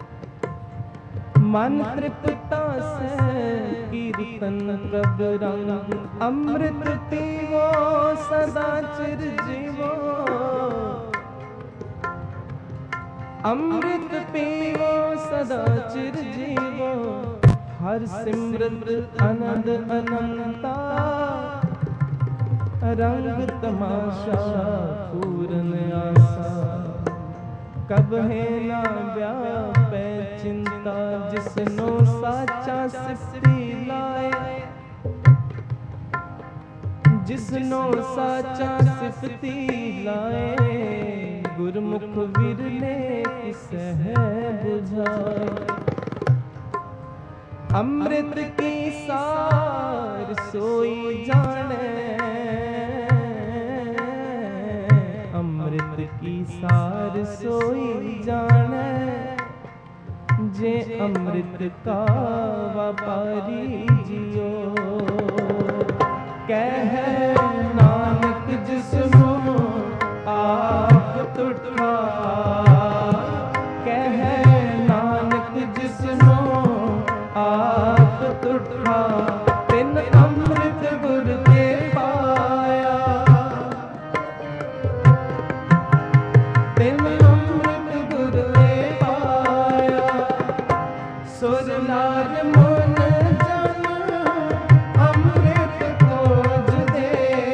ਮਨ ਤ੍ਰਿਪਤਾ ਸੈ ਕੀਰਤਨ ਪ੍ਰਭ ਰੰਗ, ਅੰਮ੍ਰਿਤ ਪੀਵੋ ਸਦਾ ਚਿਰ ਜੀਵੋ, ਅੰਮ੍ਰਿਤ ਪੀਵੋ ਸਦਾ ਚਿਰ ਜੀਵੋ, ਹਰ ਸਿਮਰਤ ਆਨੰਦ ਅਨੰਤਾ, ਰੰਗ ਤਮਾਸ਼ਾ ਪੂਰਨ ਆਸਾ, ਕਬਹਿ ਨਾ ਵਿਆਪੈ ਚਿੰਤਾ, ਜਿਸਨੋ ਸਾਚਾ ਸਿਫਤੀ ਲਾਏ, ਜਿਸਨੋ ਸਾਚਾ ਸਿਫਤੀ ਲਾਏ, ਗੁਰਮੁਖ ਵਿਰਲੇ ਕਿਸਹਿ ਬੁਝਾਏ, ਅੰਮ੍ਰਿਤ ਕੀ ਸਾਰ ਸੋਈ ਜਾਣੈ, ਅੰਮ੍ਰਿਤ ਕੀ ਸਾਰ ਸੋਈ ਜਾਣੈ, ਜੇ ਅੰਮ੍ਰਿਤ ਕਾ ਵਪਾਰੀ ਜਿਉ, ਕਹਿ ਨਾਨਕ ਜਿਸਨੋ ਆਪ ਤੁਠਾ, ਕਹਿ ਨਾਨਕ ਜਿਸਨੋ ਆਪ ਤੁਠਾ, ਤਿਨ ਅੰਮ੍ਰਿਤ ਗੁਰ ਤੇ ਪਾਇਆ, ਤਿਨ ਅੰਮ੍ਰਿਤ ਗੁਰ ਤੇ ਪਾਇਆ, ਸੋ ਸੁਰ ਨਾਰ ਮਨ ਜਨ ਅੰਮ੍ਰਿਤ ਖੋਜਦੇ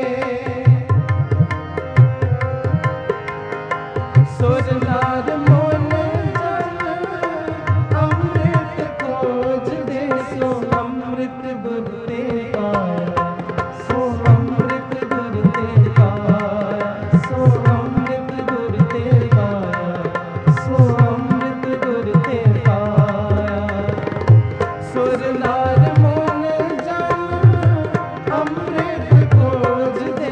ਸੁਰ ਨਾਰ ਮਨ ਜਨ ਅੰਮ੍ਰਿਤ ਖੋਜਦੇ ਸੋ ਅੰਮ੍ਰਿਤ ਗੁਰ ਤੇ ਪਾਇਆ ਸੋ ਅੰਮ੍ਰਿਤ ਗੁਰ ਤੇ ਪਾਇਆ ਸੋ ਅੰਮ੍ਰਿਤ ਗੁਰ ਤੇ ਪਾਇਆ ਸੋ ਅੰਮ੍ਰਿਤ ਗੁਰ ਤੇ ਪਾਇਆ ਸੁਰ ਨਾਰ ਮਨ ਜਨ ਅੰਮ੍ਰਿਤ ਖੋਜਦੇ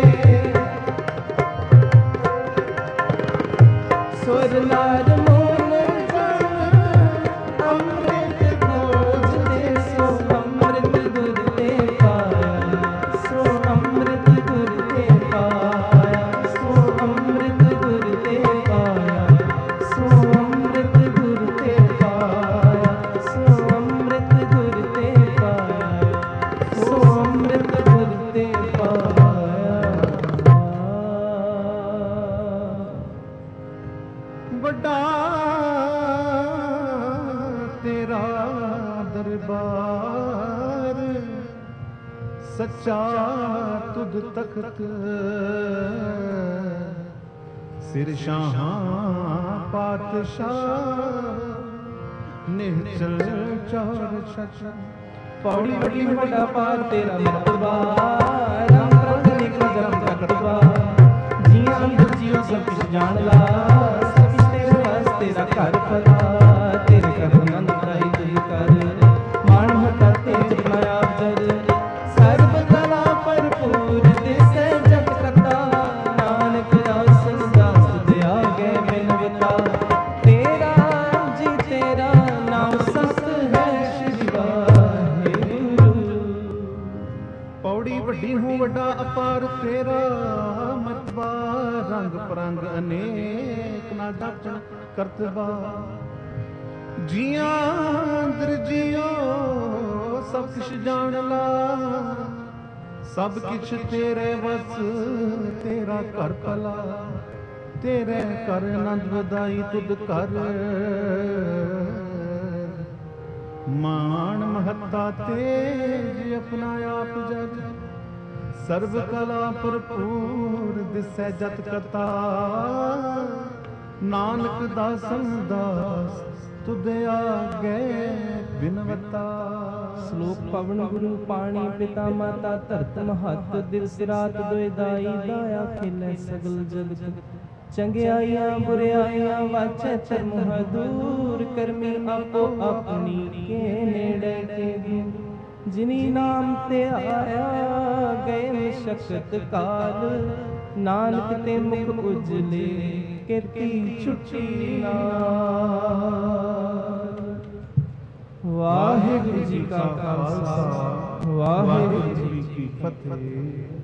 ਸੁਰ ਨਾਰ ਮਨ ਜਨ ਅੰਮ੍ਰਿਤ ਖੋਜਦੇ ਸੋ ਅੰਮ੍ਰਿਤ ਗੁਰ ਤੇ ਪਾਇਆ ਸੋ ਅੰਮ੍ਰਿਤ ਗੁਰ ਤੇ ਪਾਇਆ ਸੋ ਅੰਮ੍ਰਿਤ ਗੁਰ ਤੇ ਪਾਇਆ ਸੋ ਅੰਮ੍ਰਿਤ ਗੁਰ ਤੇ ਪਾਇਆ ਸੋ ਅੰਮ੍ਰਿਤ ਗੁਰ ਤੇ ਪਾਇਆ ਸੋ ਅੰਮ੍ਰਿਤ ਗੁਰ ਤੇ ਪਾਇਆ ਵੱਡਾ ਤੇਰਾ ਦਰਬਾਰ ਸੱਚਾ ਤੁਧ ਤਖਤ ਸਿਰ ਸ਼ਾਹਾਂ ਪਾਤਸ਼ਾਹ ਨਿਹਚਲ ਚੌਰ ਛਛ ਪੌੜੀ ਵੱਡੀ ਵੱਡਾ ਪਾਰ ਤੇਰਾ ਮਰਤਬਾ ਰੰਗ ਰੰਗ ਨਿਕਲ ਜਨਮ ਜਗਤਬਾ ਜੀਆਂ ਅੰਦਰ ਜੀਉ ਸਭ ਕੁਛ ਜਾਣ ਲਾ ਸਭ ਤੇਰੇ ਵਸ ਤੇਰਾ ਘਰ ਪਲਾ ਤੇਰੇ ਘਰ ਆਨੰਦ ਪ੍ਰਾਈ ਤੁਝ ਕਰ ਮਾਣ ਹਟਾ ਤੇ ਜਪਨਾ ਆਪ ਜਦ ਸਰਬ ਕਲਾ ਭਰਪੂਰ ਦਿਸੈ ਜਗ ਕਰਤਾ ਨਾਨਕ ਰਾਸਨ ਦਾਸ ਦਿਆ ਗਏ ਬਿਨਵਤਾ ਤੇਰਾ ਜੀ ਤੇਰਾ ਨਾਮ ਸਤ ਹੈ ਸ਼੍ਰੀ ਵਾਹਿਗੁਰੂ ਪੌੜੀ ਵੱਡੀ ਹੂੰ ਵੱਡਾ ਅਪਾਰ ਤੇਰਾ ਮਰਤਬਾ ਰੰਗ ਪਰੰਗ ਅਨੇਕ ਨਾ ਡਾਕਣ ਕਰਤਬਾ ਜੀਆਂ ਅੰਦਰ ਜੀਓ ਸਭ ਕੁਛ ਜਾਣ ਲਾ ਸਭ ਕੁਛ ਤੇਰੇ ਵਸ ਤੇਰਾ ਘਰ ਭਲਾ ਤੇਰੇ ਘਰ ਆਨੰਦ ਵਧਾਈ ਤੁਧ ਕਰ ਮਾਣ ਮਹੱਤਾ ਤੇਜ ਆਪਣਾ ਆਪ ਜਗ ਸਰਬ ਕਲਾ ਭਰਪੂਰ ਦਿਸੈ ਜਤ ਕਤਾ ਨਾਨਕ ਦਾਸਨ ਦਾਸ ਤੁਧ ਆਗੇ ਬਿਨਵਤਾ ਸ਼ਲੋਕ ਪਵਨ ਗੁਰੂ ਪਾਣੀ ਪਿਤਾ ਮਾਤਾ ਧਰਤ ਮਹੱਤ ਦਿਵਸ ਰਾਤ ਦੁਇ ਦਾਈ ਦਾਇਆ ਖੇਲੇ ਸਗਲ ਜਗਤ ਚੰਗਿਆਈਆਂ ਬੁਰਿਆਈਆਂ ਵਾਚੈ ਧਰਮ ਦੂਰ ਕਰਮੀ ਆਪੋ ਆਪਣੀ ਕੇ ਨੇੜੇ ਕੇ ਦੂਰ ਜਿਨੀ ਨਾਮ ਤੇ ਆਇਆ ਗਏ ਮਸ਼ਕਤ ਕਾਲ ਨਾਨਕ ਤੇ ਮੁਖ ਉਜਲੇ ਕੀਤੀ ਛੁੱਟੀ ਨਾਲ ਵਾਹਿਗੁਰੂ ਜੀ ਕਾ ਖਾਲਸਾ ਵਾਹਿਗੁਰੂ ਜੀ ਕੀ ਫਤਿਹ।